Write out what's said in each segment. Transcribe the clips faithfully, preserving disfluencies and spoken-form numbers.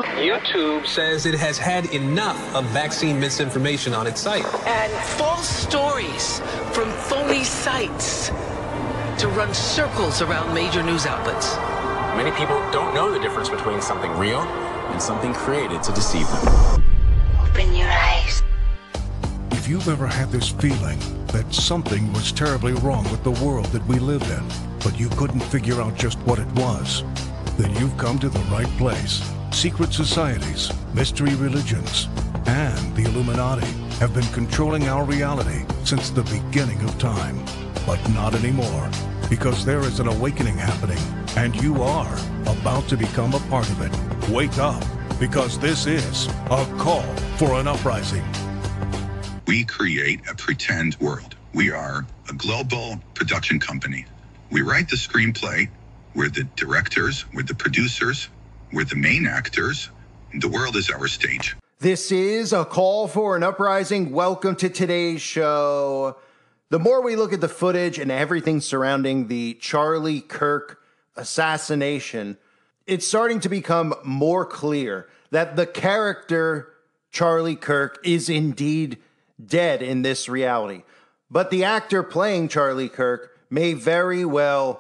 YouTube says it has had enough of vaccine misinformation on its site. And false stories from phony sites to run circles around major news outlets. Many people don't know the difference between something real and something created to deceive them. Open your eyes. If you've ever had this feeling that something was terribly wrong with the world that we lived in, but you couldn't figure out just what it was, then you've come to the right place. Secret societies, mystery religions, and the Illuminati have been controlling our reality since the beginning of time. But not anymore, because there is an awakening happening, and you are about to become a part of it. Wake up, because this is a call for an uprising. We create a pretend world. We are a global production company. We write the screenplay. We're the directors. We're the producers. We're the main actors. The world is our stage. This is a call for an uprising. Welcome to today's show. The more we look at the footage and everything surrounding the Charlie Kirk assassination, it's starting to become more clear that the character Charlie Kirk is indeed dead in this reality. But the actor playing Charlie Kirk may very well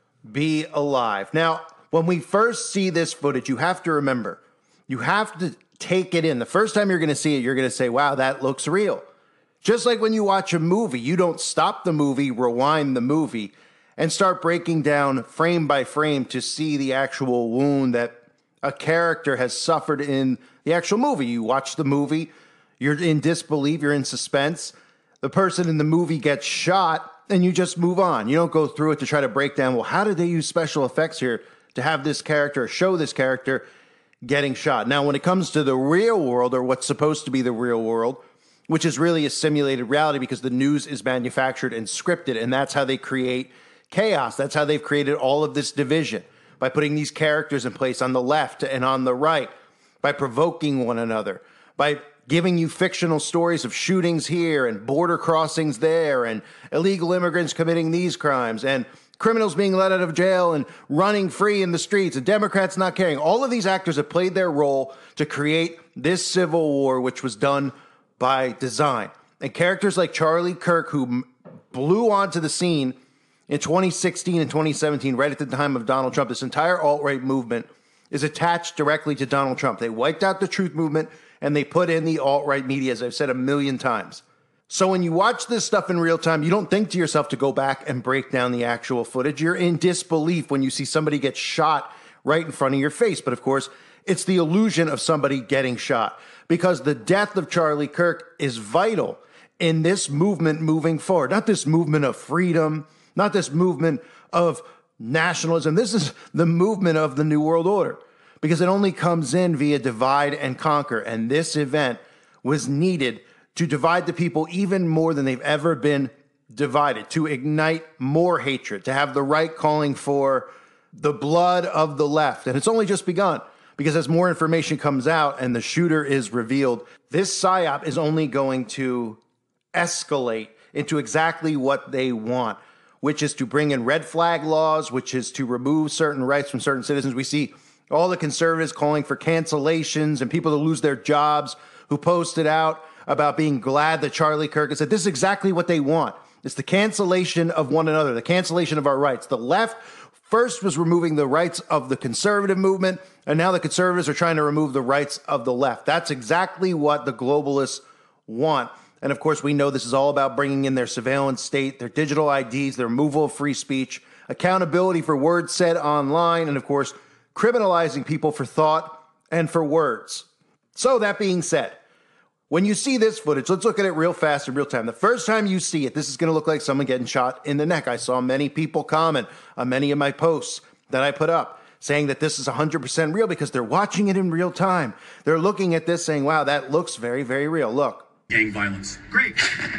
be alive. Now, when we first see this footage, you have to remember, you have to take it in. The first time you're going to see it, you're going to say, wow, that looks real. Just like when you watch a movie, you don't stop the movie, rewind the movie, and start breaking down frame by frame to see the actual wound that a character has suffered in the actual movie. You watch the movie, you're in disbelief, you're in suspense. The person in the movie gets shot, and you just move on. You don't go through it to try to break down, well, how did they use special effects here to have this character, show this character getting shot? Now, when it comes to the real world, or what's supposed to be the real world, which is really a simulated reality because the news is manufactured and scripted, and that's how they create chaos. That's how they've created all of this division, by putting these characters in place on the left and on the right, by provoking one another, by giving you fictional stories of shootings here and border crossings there and illegal immigrants committing these crimes and criminals being let out of jail and running free in the streets and Democrats not caring. All of these actors have played their role to create this civil war, which was done by design. And characters like Charlie Kirk, who blew onto the scene in twenty sixteen and twenty seventeen, right at the time of Donald Trump, this entire alt-right movement is attached directly to Donald Trump. They wiped out the truth movement and they put in the alt-right media, as I've said a million times. So when you watch this stuff in real time, you don't think to yourself to go back and break down the actual footage. You're in disbelief when you see somebody get shot right in front of your face. But of course, it's the illusion of somebody getting shot, because the death of Charlie Kirk is vital in this movement moving forward. Not this movement of freedom, not this movement of nationalism. This is the movement of the New World Order, because it only comes in via divide and conquer. And this event was needed to divide the people even more than they've ever been divided, to ignite more hatred, to have the right calling for the blood of the left. And it's only just begun, because as more information comes out and the shooter is revealed, this psyop is only going to escalate into exactly what they want, which is to bring in red flag laws, which is to remove certain rights from certain citizens. We see all the conservatives calling for cancellations and people to lose their jobs who posted out about being glad that Charlie Kirk has said this is exactly what they want. It's the cancellation of one another, the cancellation of our rights. The left first was removing the rights of the conservative movement, and now the conservatives are trying to remove the rights of the left. That's exactly what the globalists want. And of course, we know this is all about bringing in their surveillance state, their digital I Ds, their removal of free speech, accountability for words said online, and of course, criminalizing people for thought and for words. So that being said, when you see this footage, let's look at it real fast in real time. The first time you see it, this is going to look like someone getting shot in the neck. I saw many people comment on many of my posts that I put up saying that this is one hundred percent real because they're watching it in real time. They're looking at this saying, wow, that looks very, very real. Look. Gang violence. Great.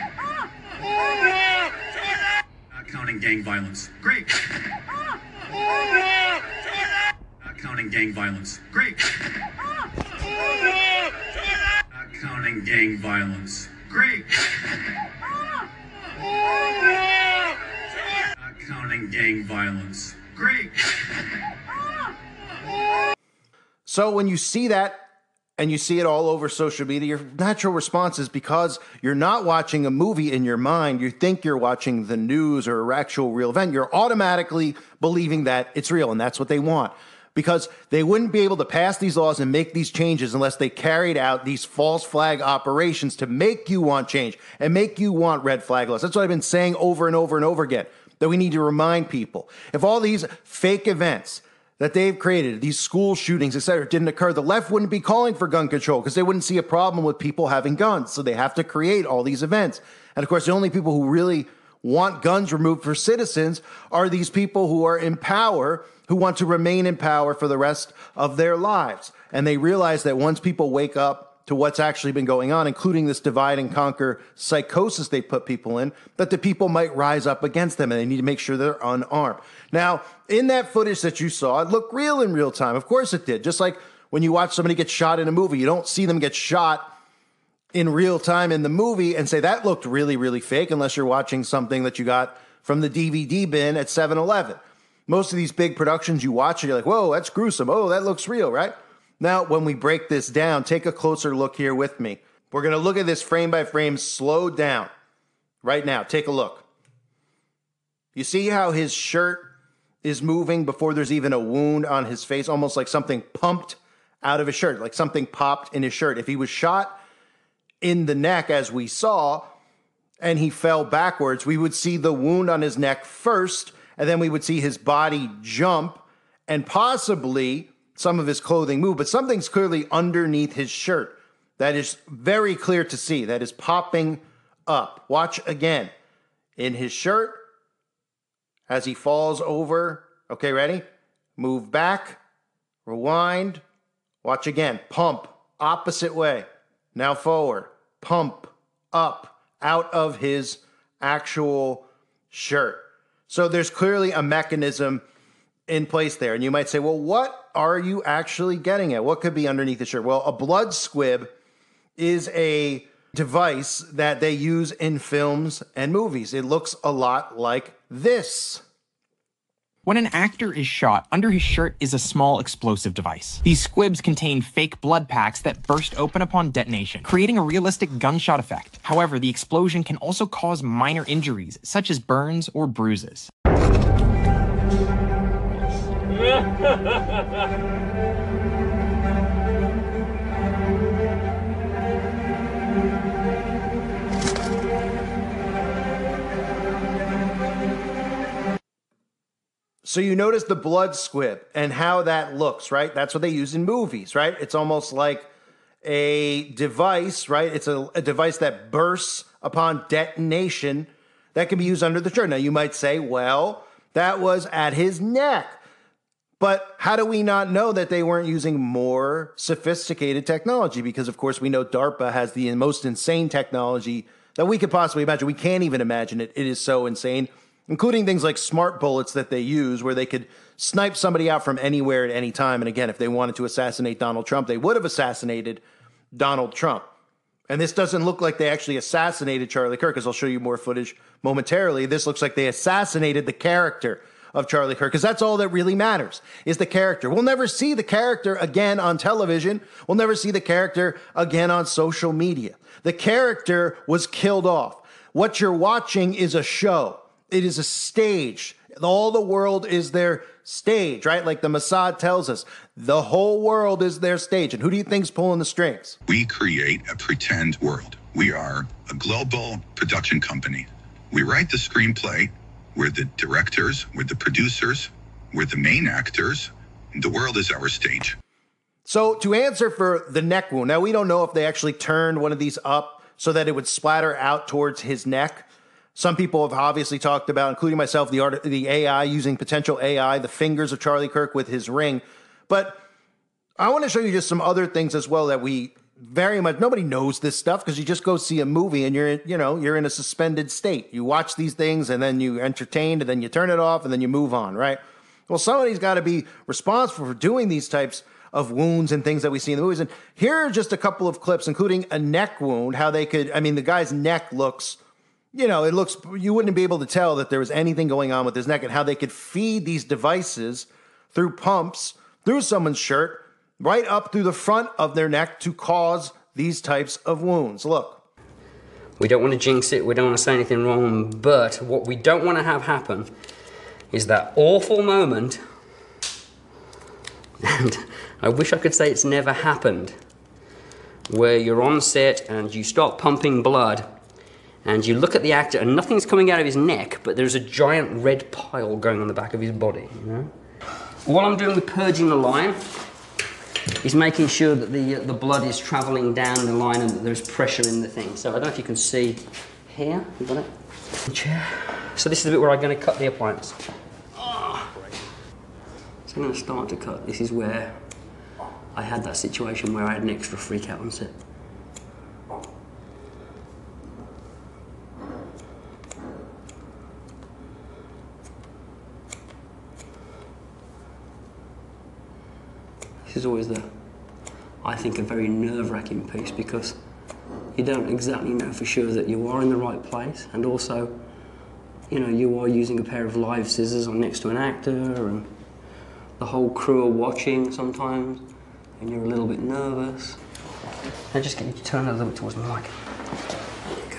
Not counting gang violence. Great. Not counting gang violence. Great. Not counting gang violence. Great. Not counting gang violence. Great. So when you see that and you see it all over social media, your natural response is because you're not watching a movie in your mind, you think you're watching the news or an actual real event, you're automatically believing that it's real, and that's what they want. Because they wouldn't be able to pass these laws and make these changes unless they carried out these false flag operations to make you want change and make you want red flag laws. That's what I've been saying over and over and over again, that we need to remind people. If all these fake events that they've created, these school shootings, et cetera, didn't occur, the left wouldn't be calling for gun control because they wouldn't see a problem with people having guns. So they have to create all these events. And of course, the only people who really want guns removed for citizens are these people who are in power, who want to remain in power for the rest of their lives. And they realize that once people wake up to what's actually been going on, including this divide and conquer psychosis they put people in, that the people might rise up against them and they need to make sure they're unarmed. Now, in that footage that you saw, it looked real in real time. Of course it did. Just like when you watch somebody get shot in a movie, you don't see them get shot in real time in the movie and say that looked really, really fake unless you're watching something that you got from the D V D bin at seven eleven. Most of these big productions you watch and you're like, whoa, that's gruesome. Oh, that looks real, right? Now, when we break this down, take a closer look here with me. We're going to look at this frame by frame, slowed down. Right now, take a look. You see how his shirt is moving before there's even a wound on his face, almost like something pumped out of his shirt, like something popped in his shirt. If he was shot in the neck, as we saw, and he fell backwards, we would see the wound on his neck first, and then we would see his body jump and possibly some of his clothing move, but something's clearly underneath his shirt that is very clear to see, that is popping up. Watch again. In his shirt, as he falls over. Okay, ready? Move back, rewind, watch again. Pump, opposite way. Now forward, pump, up, out of his actual shirt. So there's clearly a mechanism in place there. And you might say, well, what are you actually getting at? What could be underneath the shirt? Well, a blood squib is a device that they use in films and movies. It looks a lot like this. When an actor is shot, under his shirt is a small explosive device. These squibs contain fake blood packs that burst open upon detonation, creating a realistic gunshot effect. However, the explosion can also cause minor injuries, such as burns or bruises. So you notice the blood squib and how that looks, right? That's what they use in movies, right? It's almost like a device, right? It's a, a device that bursts upon detonation that can be used under the shirt. Now you might say, well, that was at his neck. But how do we not know that they weren't using more sophisticated technology? Because, of course, we know DARPA has the most insane technology that we could possibly imagine. We can't even imagine it. It is so insane, including things like smart bullets that they use where they could snipe somebody out from anywhere at any time. And again, if they wanted to assassinate Donald Trump, they would have assassinated Donald Trump. And this doesn't look like they actually assassinated Charlie Kirk, as I'll show you more footage momentarily. This looks like they assassinated the character of Charlie Kirk, because that's all that really matters, is the character. We'll never see the character again on television. We'll never see the character again on social media. The character was killed off. What you're watching is a show. It is a stage. All the world is their stage, right? Like the Mossad tells us, the whole world is their stage. And who do you think's pulling the strings? We create a pretend world. We are a global production company. We write the screenplay. We're the directors, we're the producers, we're the main actors. The world is our stage. So to answer for the neck wound, now we don't know if they actually turned one of these up so that it would splatter out towards his neck. Some people have obviously talked about, including myself, the art, the A I, using potential A I, the fingers of Charlie Kirk with his ring. But I want to show you just some other things as well that we very much, nobody knows this stuff because you just go see a movie and you're, you know, you're in a suspended state. You watch these things and then you entertain and then you turn it off and then you move on, right? Well, somebody's got to be responsible for doing these types of wounds and things that we see in the movies. And here are just a couple of clips, including a neck wound, how they could, I mean, the guy's neck looks, you know, it looks, you wouldn't be able to tell that there was anything going on with his neck, and how they could feed these devices through pumps, through someone's shirt, right up through the front of their neck to cause these types of wounds. Look. We don't want to jinx it, we don't want to say anything wrong, but what we don't want to have happen is that awful moment, and I wish I could say it's never happened, where you're on set and you start pumping blood and you look at the actor and nothing's coming out of his neck, but there's a giant red pile going on the back of his body, you know? What I'm doing with purging the line is making sure that the, uh, the blood is traveling down the line and that there's pressure in the thing. So I don't know if you can see here, you got it? Chair. So this is the bit where I'm going to cut the appliance. Oh. So I'm going to start to cut. This is where I had that situation where I had an extra freak out on set. This is always the, I think, a very nerve-wracking piece because you don't exactly know for sure that you are in the right place, and also, you know, you are using a pair of live scissors on next to an actor, and the whole crew are watching sometimes, and you're a little bit nervous. And just get you to turn a little bit towards my mic. There you go.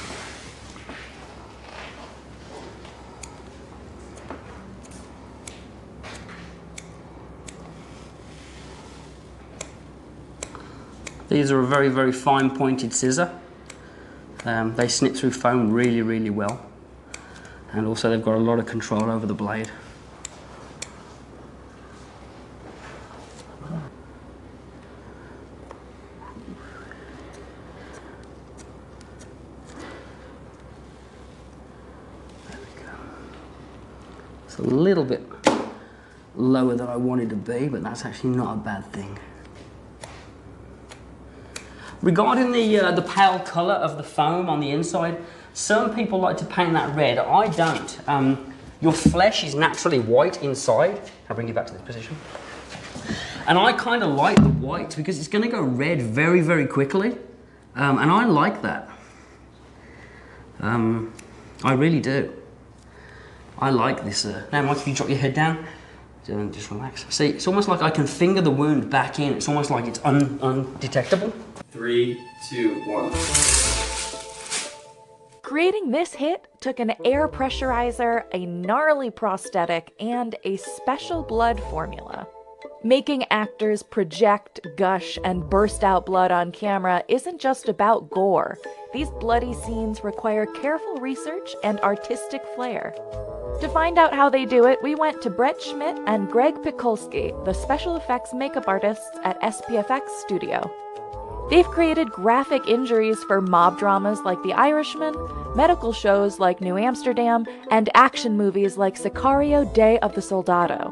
These are a very, very fine pointed scissor. Um, they snip through foam really, really well. And also they've got a lot of control over the blade. There we go. It's a little bit lower than I wanted to be, but that's actually not a bad thing. Regarding the, uh, the pale colour of the foam on the inside, some people like to paint that red. I don't. Um, your flesh is naturally white inside. I'll bring you back to this position. And I kind of like the white because it's going to go red very, very quickly. Um, and I like that. Um, I really do. I like this. Uh... Now, Mike, if you drop your head down, just relax. See, it's almost like I can finger the wound back in. It's almost like it's un undetectable. Three, two, one. Creating this hit took an air pressurizer, a gnarly prosthetic, and a special blood formula. Making actors project, gush, and burst out blood on camera isn't just about gore. These bloody scenes require careful research and artistic flair. To find out how they do it, we went to Brett Schmidt and Greg Pikulski, the special effects makeup artists at S P F X Studio. They've created graphic injuries for mob dramas like The Irishman, medical shows like New Amsterdam, and action movies like Sicario: Day of the Soldado.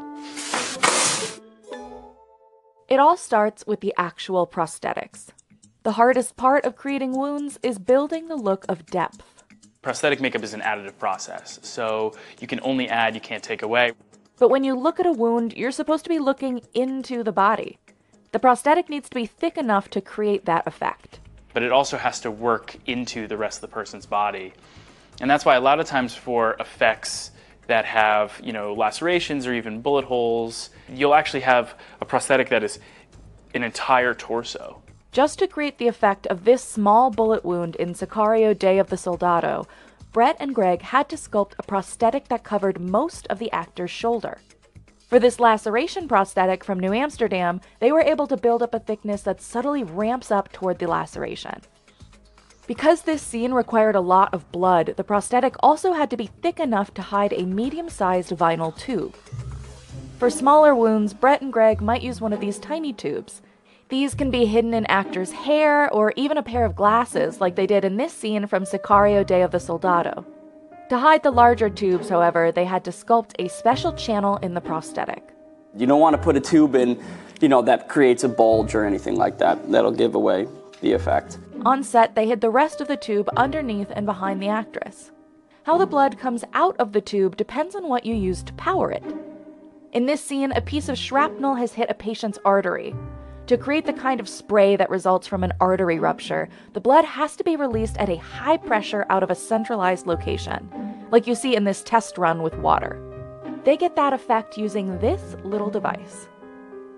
It all starts with the actual prosthetics. The hardest part of creating wounds is building the look of depth. Prosthetic makeup is an additive process, so you can only add, you can't take away. But when you look at a wound, you're supposed to be looking into the body. The prosthetic needs to be thick enough to create that effect. But it also has to work into the rest of the person's body. And that's why a lot of times for effects that have, you know, lacerations or even bullet holes, you'll actually have a prosthetic that is an entire torso. Just to create the effect of this small bullet wound in Sicario: Day of the Soldado, Brett and Greg had to sculpt a prosthetic that covered most of the actor's shoulder. For this laceration prosthetic from New Amsterdam, they were able to build up a thickness that subtly ramps up toward the laceration. Because this scene required a lot of blood, the prosthetic also had to be thick enough to hide a medium-sized vinyl tube. For smaller wounds, Brett and Greg might use one of these tiny tubes. These can be hidden in actors' hair or even a pair of glasses, like they did in this scene from Sicario: Day of the Soldado. To hide the larger tubes, however, they had to sculpt a special channel in the prosthetic. You don't want to put a tube in, you know, that creates a bulge or anything like that. That'll give away the effect. On set, they hid the rest of the tube underneath and behind the actress. How the blood comes out of the tube depends on what you use to power it. In this scene, a piece of shrapnel has hit a patient's artery. To create the kind of spray that results from an artery rupture, the blood has to be released at a high pressure out of a centralized location, like you see in this test run with water. They get that effect using this little device.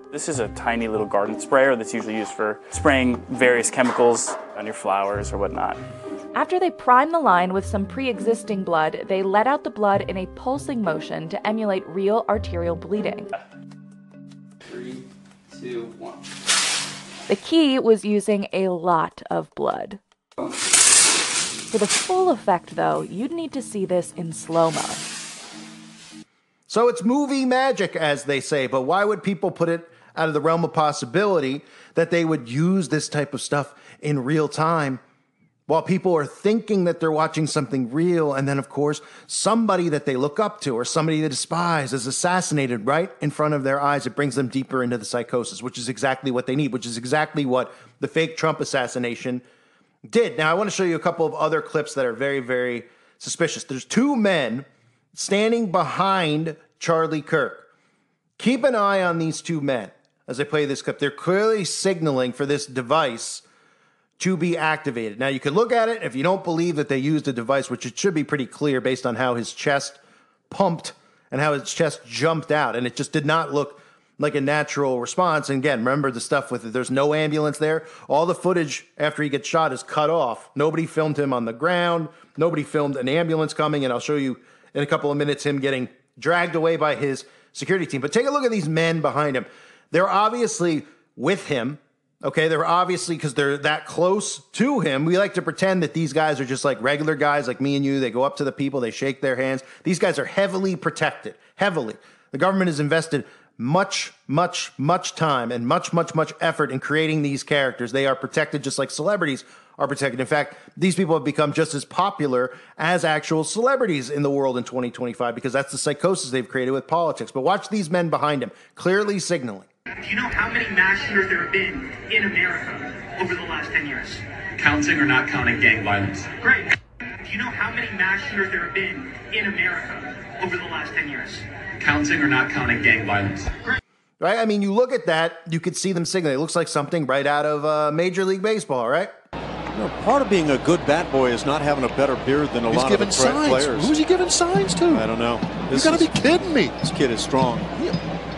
This is a tiny little garden sprayer that's usually used for spraying various chemicals on your flowers or whatnot. After they prime the line with some pre-existing blood, they let out the blood in a pulsing motion to emulate real arterial bleeding. Three, two, one. The key was using a lot of blood. For the full effect, though, you'd need to see this in slow-mo. So it's movie magic, as they say, but why would people put it out of the realm of possibility that they would use this type of stuff in real time while people are thinking that they're watching something real, and then, of course, somebody that they look up to or somebody they despise is assassinated right in front of their eyes? It brings them deeper into the psychosis, which is exactly what they need, which is exactly what the fake Trump assassination did. Now, I want to show you a couple of other clips that are very, very suspicious. There's two men standing behind Charlie Kirk. Keep an eye on these two men as I play this clip. They're clearly signaling for this device to be activated. Now, you can look at it. If you don't believe that they used a device, which it should be pretty clear based on how his chest pumped and how his chest jumped out, and it just did not look like a natural response. And again, remember the stuff with it. There's no ambulance there. All the footage after he gets shot is cut off. Nobody filmed him on the ground. Nobody filmed an ambulance coming. And I'll show you in a couple of minutes him getting dragged away by his security team. But take a look at these men behind him. They're obviously with him. Okay, they're obviously, because they're that close to him. We like to pretend that these guys are just like regular guys like me and you. They go up to the people, they shake their hands. These guys are heavily protected, heavily. The government has invested much, much, much time and much, much, much effort in creating these characters. They are protected just like celebrities are protected. In fact, these people have become just as popular as actual celebrities in the world in twenty twenty-five because that's the psychosis they've created with politics. But watch these men behind him, clearly signaling. Do you know how many mass shooters there have been in America over the last ten years? Counting or not counting gang violence? Great. Do you know how many mass shooters there have been in America over the last ten years? Counting or not counting gang violence? Great. Right? I mean, you look at that, you could see them signaling. It looks like something right out of uh, Major League Baseball, right? You know, part of being a good bat boy is not having a better beard than a He's lot giving of the signs. players. Who's he giving signs to? I don't know. You got to be kidding me. This kid is strong. Yeah.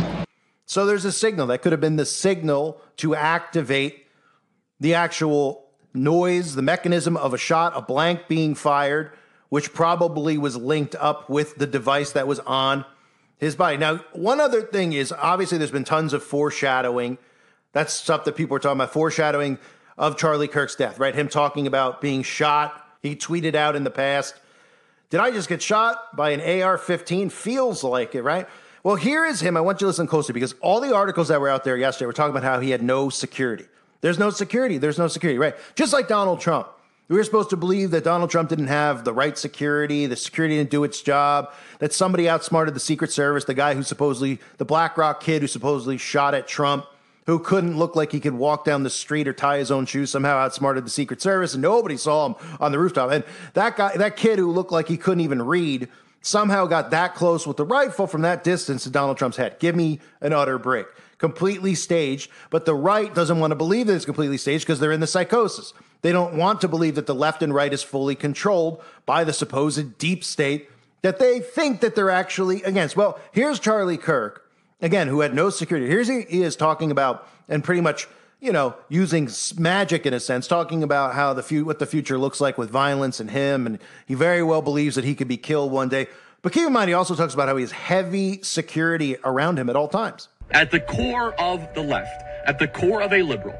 So there's a signal. That could have been the signal to activate the actual noise, the mechanism of a shot, a blank being fired, which probably was linked up with the device that was on his body. Now, one other thing is, obviously, there's been tons of foreshadowing. That's stuff that people are talking about, foreshadowing of Charlie Kirk's death, right? Him talking about being shot. He tweeted out in the past, did I just get shot by an A R fifteen? Feels like it, right? Well, here is him. I want you to listen closely because all the articles that were out there yesterday were talking about how he had no security. There's no security. There's no security, right? Just like Donald Trump. We were supposed to believe that Donald Trump didn't have the right security, the security didn't do its job, that somebody outsmarted the Secret Service, the guy who supposedly, the BlackRock kid who supposedly shot at Trump, who couldn't look like he could walk down the street or tie his own shoes, somehow outsmarted the Secret Service, and nobody saw him on the rooftop. And that guy, that kid who looked like he couldn't even read, somehow got that close with the rifle from that distance to Donald Trump's head. Give me an utter break. Completely staged, but the right doesn't want to believe that it's completely staged because they're in the psychosis. They don't want to believe that the left and right is fully controlled by the supposed deep state that they think that they're actually against. Well, here's Charlie Kirk, again, who had no security. Here's he is talking about, and pretty much, you know, using magic in a sense, talking about how the fu- what the future looks like with violence and him, and he very well believes that he could be killed one day. But keep in mind, he also talks about how he has heavy security around him at all times. At the core of the left, at the core of a liberal,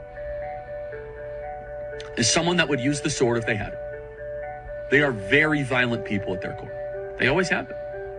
is someone that would use the sword if they had it. They are very violent people at their core. They always have been.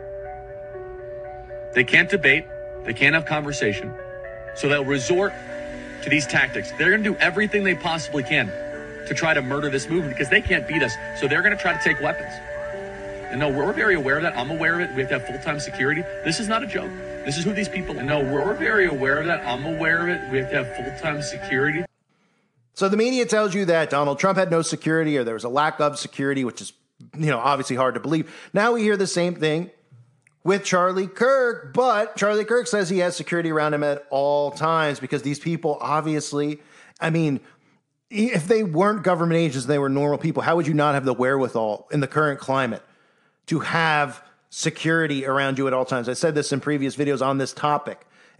They can't debate. They can't have conversation. So they'll resort to these tactics. They're going to do everything they possibly can to try to murder this movement because they can't beat us. So they're going to try to take weapons. And no, we're very aware of that. I'm aware of it. We have to have full-time security. This is not a joke. This is who these people are. And no, we're very aware of that. I'm aware of it. We have to have full-time security. So the media tells you that Donald Trump had no security or there was a lack of security, which is, you know, obviously hard to believe. Now we hear the same thing with Charlie Kirk, but Charlie Kirk says he has security around him at all times because these people obviously, I mean, if they weren't government agents, they were normal people, how would you not have the wherewithal in the current climate to have security around you at all times? I said this in previous videos on this topic.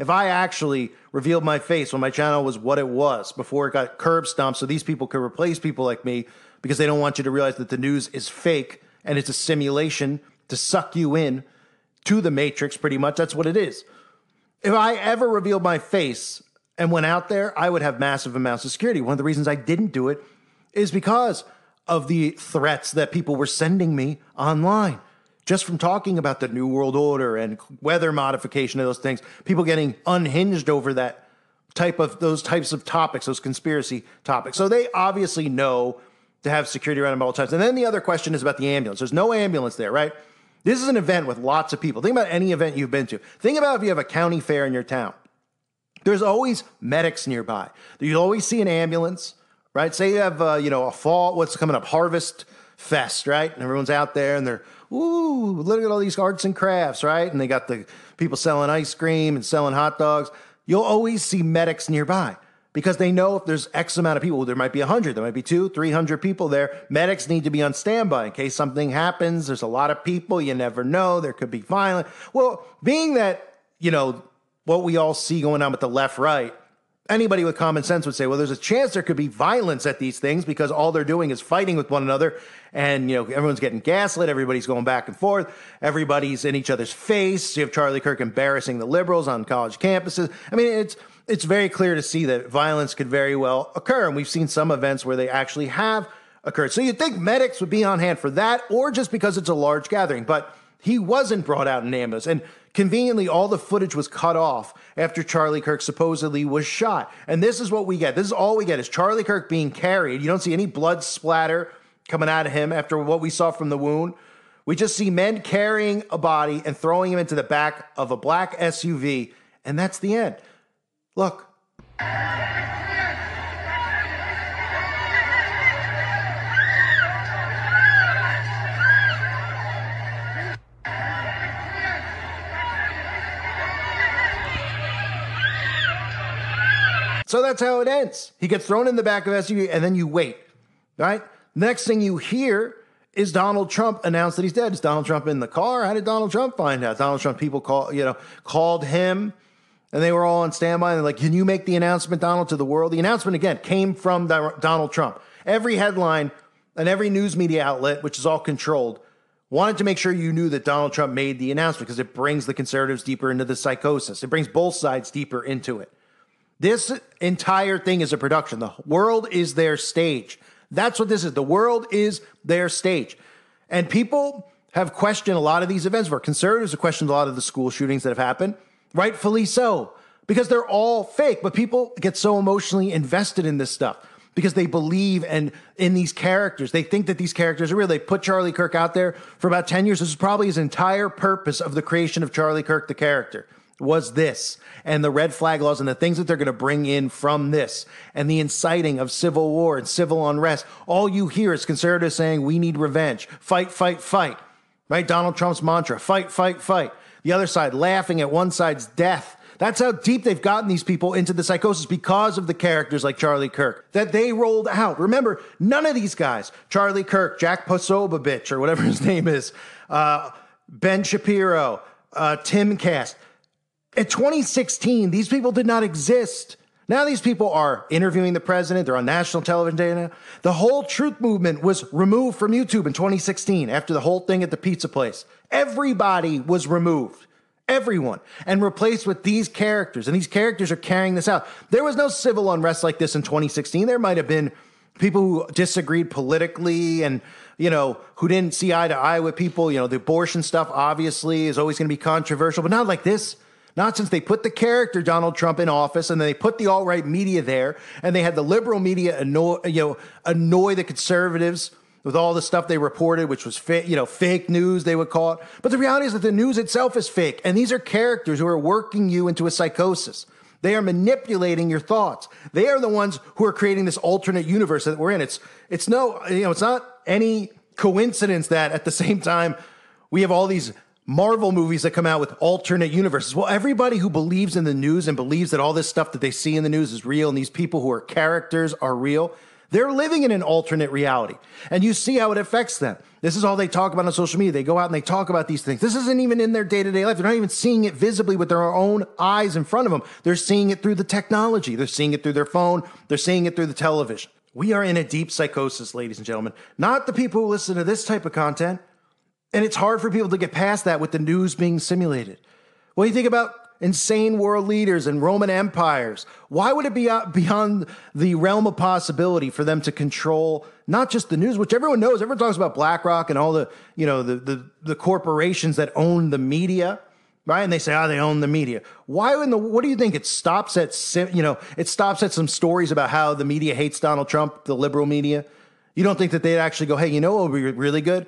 if I actually revealed my face when my channel was what it was before it got curb stomped so these people could replace people like me because they don't want you to realize that the news is fake and it's a simulation to suck you in to the Matrix, pretty much. That's what it is. If I ever revealed my face and went out there, I would have massive amounts of security. One of the reasons I didn't do it is because of the threats that people were sending me online. Just from talking about the New World Order and weather modification of those things, people getting unhinged over that type of, those types of topics, those conspiracy topics. So they obviously know to have security around them all times. And then the other question is about the ambulance. There's no ambulance there, right? This is an event with lots of people. Think about any event you've been to. Think about if you have a county fair in your town. There's always medics nearby. You'll always see an ambulance, right? Say you have, uh, you know, a fall, what's coming up, Harvest Fest, right? And everyone's out there and they're, ooh, look at all these arts and crafts, right? And they got the people selling ice cream and selling hot dogs. You'll always see medics nearby because they know if there's X amount of people, there might be one hundred, there might be two, three hundred people there. Medics need to be on standby in case something happens. There's a lot of people. You never know. There could be violence. Well, being that, you know, what we all see going on with the left, right, anybody with common sense would say, well, there's a chance there could be violence at these things because all they're doing is fighting with one another. And, you know, everyone's getting gaslit. Everybody's going back and forth. Everybody's in each other's face. You have Charlie Kirk embarrassing the liberals on college campuses. I mean, it's it's very clear to see that violence could very well occur. And we've seen some events where they actually have occurred. So you'd think medics would be on hand for that or just because it's a large gathering. But he wasn't brought out in ambulance. And conveniently, all the footage was cut off after Charlie Kirk supposedly was shot. And this is what we get. This is all we get is Charlie Kirk being carried. You don't see any blood splatter coming out of him after what we saw from the wound. We just see men carrying a body and throwing him into the back of a black S U V. And that's the end. Look. So that's how it ends. He gets thrown in the back of S U V and then you wait, right? Next thing you hear is Donald Trump announce that he's dead. Is Donald Trump in the car? How did Donald Trump find out? Donald Trump people call, you know, called him and they were all on standby. And they're like, can you make the announcement, Donald, to the world? The announcement, again, came from Donald Trump. Every headline and every news media outlet, which is all controlled, wanted to make sure you knew that Donald Trump made the announcement because it brings the conservatives deeper into the psychosis. It brings both sides deeper into it. This entire thing is a production. The world is their stage. That's what this is. The world is their stage. And people have questioned a lot of these events where conservatives have questioned a lot of the school shootings that have happened, rightfully so, because they're all fake. But people get so emotionally invested in this stuff because they believe and in these characters. They think that these characters are real. They put Charlie Kirk out there for about ten years. This is probably his entire purpose of the creation of Charlie Kirk, the character, was this, and the red flag laws and the things that they're going to bring in from this and the inciting of civil war and civil unrest. All you hear is conservatives saying, we need revenge, fight, fight, fight, right? Donald Trump's mantra, fight, fight, fight. The other side laughing at one side's death. That's how deep they've gotten these people into the psychosis because of the characters like Charlie Kirk that they rolled out. Remember, none of these guys, Charlie Kirk, Jack Posobiec, or whatever his name is, uh, Ben Shapiro, uh, Tim Cast, in twenty sixteen, these people did not exist. Now these people are interviewing the president. They're on national television now. The whole truth movement was removed from YouTube in twenty sixteen after the whole thing at the pizza place. Everybody was removed. Everyone. And replaced with these characters. And these characters are carrying this out. There was no civil unrest like this in twenty sixteen. There might have been people who disagreed politically and, you know, who didn't see eye to eye with people. You know, the abortion stuff obviously is always going to be controversial, but not like this. Not since they put the character Donald Trump in office and then they put the alt-right media there and they had the liberal media annoy, you know, annoy the conservatives with all the stuff they reported, which was fa- you know, fake news, they would call it. But the reality is that the news itself is fake. And these are characters who are working you into a psychosis. They are manipulating your thoughts. They are the ones who are creating this alternate universe that we're in. It's, it's no, you know, it's not any coincidence that at the same time we have all these Marvel movies that come out with alternate universes. Well, everybody who believes in the news and believes that all this stuff that they see in the news is real and these people who are characters are real, They're living in an alternate reality. And you see how it affects them. This is all they talk about on social media. They go out and they talk about these things. This isn't even in their day-to-day life. They're not even seeing it visibly with their own eyes in front of them. They're seeing it through the technology. They're seeing it through their phone. They're seeing it through the television. We are in a deep psychosis, ladies and gentlemen. Not the people who listen to this type of content. And it's hard for people to get past that with the news being simulated. What do you think about insane world leaders and Roman empires? Why would it be beyond the realm of possibility for them to control not just the news, which everyone knows? Everyone talks about BlackRock and all the, you know, the the, the corporations that own the media, right? And they say, oh, they own the media. Why in the, what do you think? It stops at, you know, it stops at some stories about how the media hates Donald Trump, the liberal media. You don't think that they'd actually go, hey, you know what would be really good?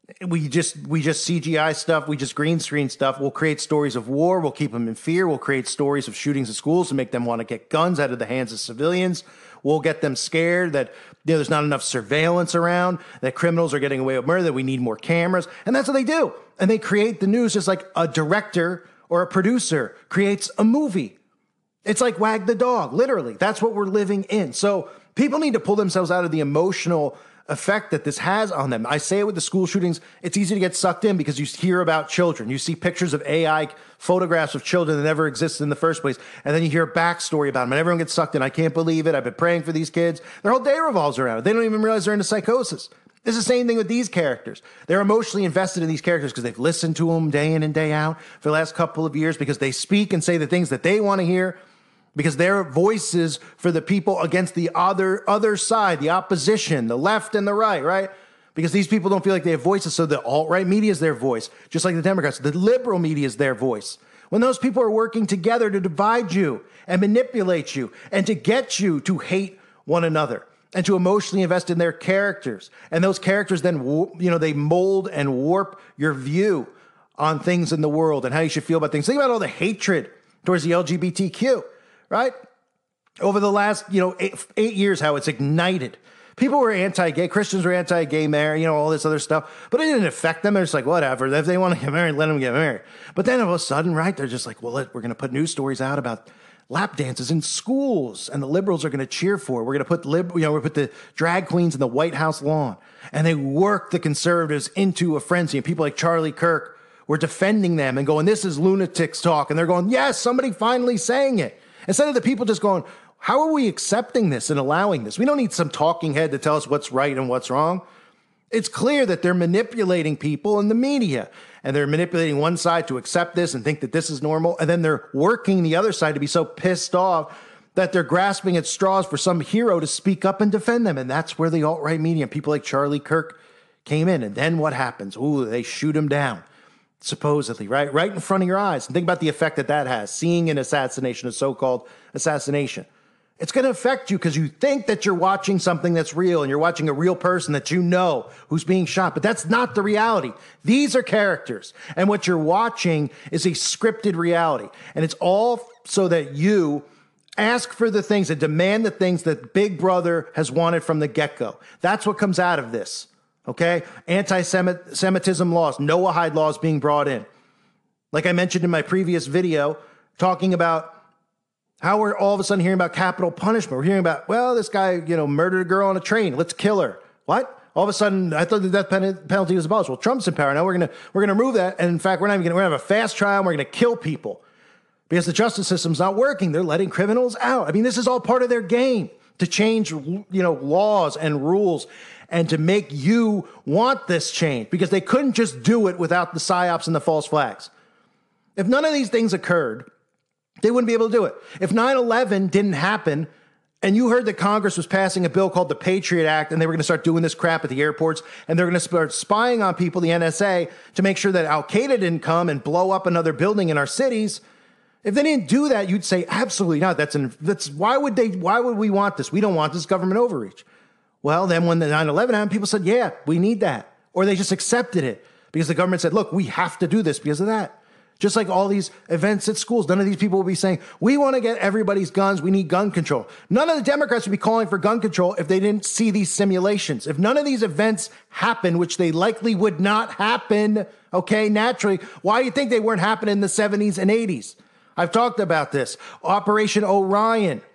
We just we just C G I stuff. We just green screen stuff. We'll create stories of war. We'll keep them in fear. We'll create stories of shootings at schools to make them want to get guns out of the hands of civilians. We'll get them scared that, you know, there's not enough surveillance around, that criminals are getting away with murder, that we need more cameras. And that's what they do. And they create the news just like a director or a producer creates a movie. It's like Wag the Dog, literally. That's what we're living in. So people need to pull themselves out of the emotional effect that this has on them. I say it with the school shootings. It's easy to get sucked in because you hear about children. You see pictures of A I photographs of children that never existed in the first place. And then you hear a backstory about them and everyone gets sucked in. I can't believe it. I've been praying for these kids. Their whole day revolves around it. They don't even realize they're into psychosis. It's the same thing with these characters. They're emotionally invested in these characters because they've listened to them day in and day out for the last couple of years, because they speak and say the things that they want to hear, because they're voices for the people against the other other side, the opposition, the left and the right, right? Because these people don't feel like they have voices, so the alt-right media is their voice, just like the Democrats. The liberal media is their voice. When those people are working together to divide you and manipulate you and to get you to hate one another and to emotionally invest in their characters, and those characters then, you know, they mold and warp your view on things in the world and how you should feel about things. Think about all the hatred towards the L G B T Q. Right? Over the last, you know, eight, eight years, how it's ignited. People were anti-gay. Christians were anti-gay marriage, you know, all this other stuff. But it didn't affect them. They're just like, whatever. If they want to get married, let them get married. But then all of a sudden, right, they're just like, well, let, we're going to put news stories out about lap dances in schools. And the liberals are going to cheer for it. We're going to put, lib, you know, we're going to put the drag queens in the White House lawn. And they work the conservatives into a frenzy. And people like Charlie Kirk were defending them and going, this is lunatics talk. And they're going, yes, somebody finally saying it. Instead of the people just going, how are we accepting this and allowing this? We don't need some talking head to tell us what's right and what's wrong. It's clear that they're manipulating people in the media, and they're manipulating one side to accept this and think that this is normal. And then they're working the other side to be so pissed off that they're grasping at straws for some hero to speak up and defend them. And that's where the alt-right media and people like Charlie Kirk came in. And then what happens? Ooh, they shoot him down. Supposedly, right? Right in front of your eyes. And think about the effect that that has. Seeing an assassination, a so-called assassination. It's going to affect you because you think that you're watching something that's real and you're watching a real person that you know who's being shot. But that's not the reality. These are characters. And what you're watching is a scripted reality. And it's all so that you ask for the things and demand the things that Big Brother has wanted from the get-go. That's what comes out of this. Okay? Anti-Semitism laws, Noahide laws being brought in. Like I mentioned in my previous video, talking about how we're all of a sudden hearing about capital punishment. We're hearing about, well, this guy, you know, murdered a girl on a train. Let's kill her. What? All of a sudden, I thought the death penalty was abolished. Well, Trump's in power now. We're gonna we're gonna remove that. And in fact, we're not even gonna we're gonna have a fast trial. And we're gonna kill people because the justice system's not working. They're letting criminals out. I mean, this is all part of their game to change, you know, laws and rules, and to make you want this change, because they couldn't just do it without the psyops and the false flags. If none of these things occurred, they wouldn't be able to do it. If nine eleven didn't happen, and you heard that Congress was passing a bill called the Patriot Act, and they were going to start doing this crap at the airports, and they're going to start spying on people, the N S A, to make sure that Al-Qaeda didn't come and blow up another building in our cities. If they didn't do that, you'd say, absolutely not. That's an, that's, why would they, why would we want this? We don't want this government overreach. Well, then when the nine eleven happened, people said, yeah, we need that. Or they just accepted it because the government said, look, we have to do this because of that. Just like all these events at schools, none of these people will be saying, we want to get everybody's guns. We need gun control. None of the Democrats would be calling for gun control if they didn't see these simulations. If none of these events happen, which they likely would not happen, okay, naturally, why do you think they weren't happening in the seventies and eighties? I've talked about this. Operation Orion.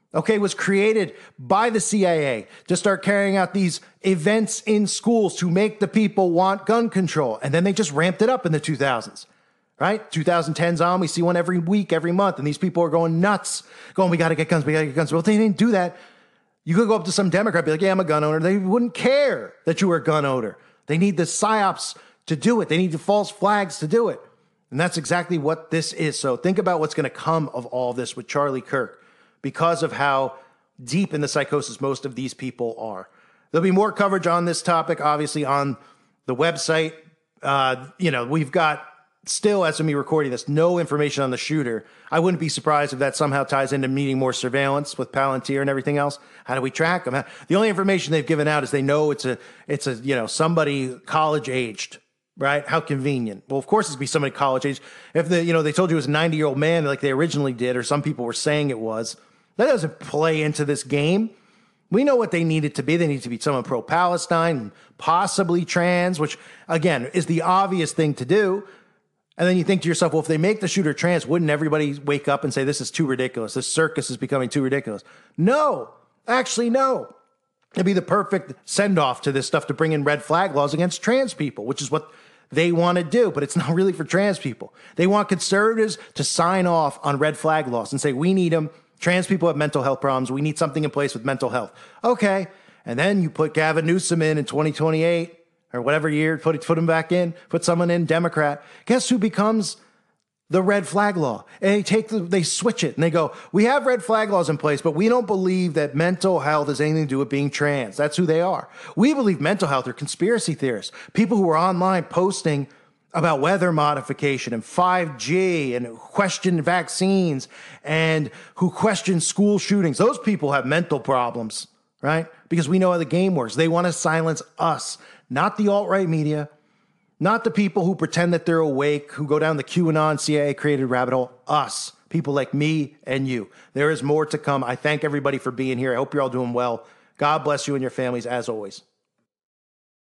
okay, was created by the C I A to start carrying out these events in schools to make the people want gun control. And then they just ramped it up in the two thousands, right? twenty ten's on, we see one every week, every month, and these people are going nuts, going, we got to get guns, we got to get guns. Well, they didn't do that. You could go up to some Democrat, be like, yeah, I'm a gun owner. They wouldn't care that you were a gun owner. They need the psyops to do it. They need the false flags to do it. And that's exactly what this is. So think about what's going to come of all this with Charlie Kirk because of how deep in the psychosis most of these people are. There'll be more coverage on this topic, obviously, on the website. Uh, you know, we've got still, as of me recording this, no information on the shooter. I wouldn't be surprised if that somehow ties into needing more surveillance with Palantir and everything else. How do we track them? The only information they've given out is they know it's a, it's a, you know, somebody college aged, right? How convenient. Well, of course, it'd be somebody college aged. If the, you know, they told you it was a ninety year old man like they originally did, or some people were saying it was, that doesn't play into this game. We know what they need it to be. They need to be someone pro-Palestine, possibly trans, which, again, is the obvious thing to do. And then you think to yourself, well, if they make the shooter trans, wouldn't everybody wake up and say, this is too ridiculous? This circus is becoming too ridiculous. No, actually, no. It'd be the perfect send-off to this stuff to bring in red flag laws against trans people, which is what they want to do. But it's not really for trans people. They want conservatives to sign off on red flag laws and say, we need them. Trans people have mental health problems. We need something in place with mental health. Okay. And then you put Gavin Newsom in in twenty twenty-eight. Or whatever year, put, put him back in, put someone in, Democrat. Guess who becomes the red flag law? And they take the, they switch it and they go, we have red flag laws in place, but we don't believe that mental health has anything to do with being trans. That's who they are. We believe mental health are conspiracy theorists, people who are online posting about weather modification and five G and question vaccines and who question school shootings. Those people have mental problems, right? Because we know how the game works. They want to silence us. Not the alt-right media, not the people who pretend that they're awake, who go down the QAnon C I A-created rabbit hole, us, people like me and you. There is more to come. I thank everybody for being here. I hope you're all doing well. God bless you and your families, as always.